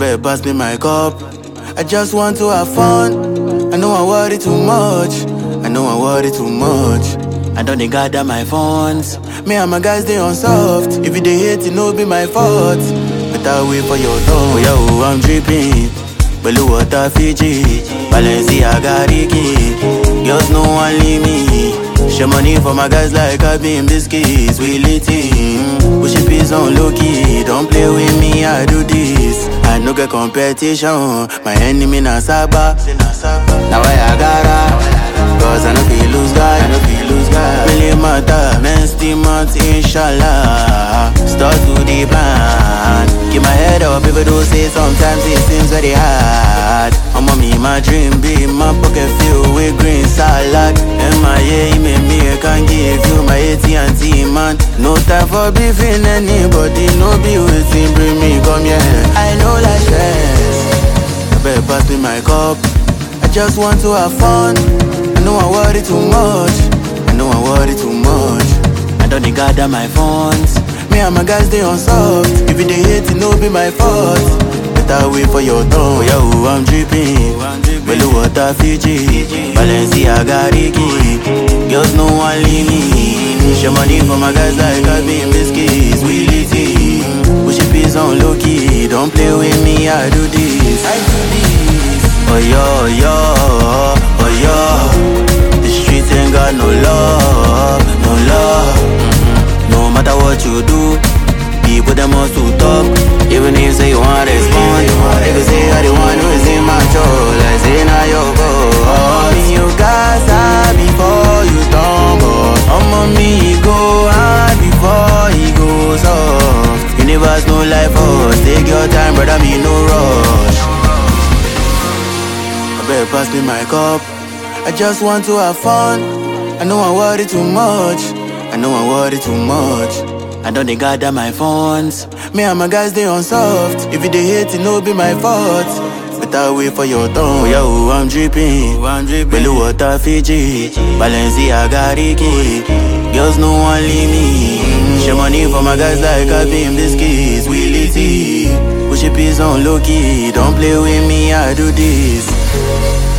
better pass me my cup. I just want to have fun. I know I worry too much. I know I worry too much. I don't need gather my funds. Me and my guys, they on soft. If you dey hate, it no be my fault. Better wait for your turn. Oh, yo, I'm dripping. Blue water Fiji. Balenciaga Ricky. Girls, no one leave me. Share money for my guys like I been biscuits. We lit it. Push it peace on low key. Don't play with me, I do this. I no get competition. My enemy na Saba. Now I gotta. Cause I no feel lose guy, I no feel lose guy. Really matter, men still month, inshallah. Start to the plan. Keep my head up, people do say sometimes it seems very hard. I'm on me, my dream be my pocket filled with green salad. MIA, me, I can give you my AT&T, man. No time for beefing anybody, no be waiting, bring me, come here. I know like stress. I better pass me my cup. I just want to have fun. I know I worry too much. I know I worry too much. I don't need gather my funds. Me and my guys, they on soft. If you dey hate, it no be my fault. Better wait for your turn. Yo, I'm dripping. Blue water Fiji. Balenciaga Ricky. Girls, no one leave me. Share money for my guys like I been biscuits. We lit it. Push it peace on low key. Don't play with me, I do this. I do this. Oh yo, yo, oh yo. The streets ain't got no love, no love. No matter what you do, people them must to talk. Even if say you want to respond, they can say I the one who is in my control. I say now you go. You guys hard before you stumble. On me go hard before he goes off. Universe no life for us. Take your time, brother, me no rush. Better pass me my cup. I just want to have fun. I know I worry too much. I know I worry too much. I don't need gather my funds. Me and my guys, they on soft. If you dey hate, it no be my fault. Better wait for your turn. Yo, I'm dripping. Blue water Fiji. Balenciaga Ricky. Girls, no one leave me. Share money for my guys like I been biscuits. We lit it. Push it peace on low key. Don't play with me, I do this.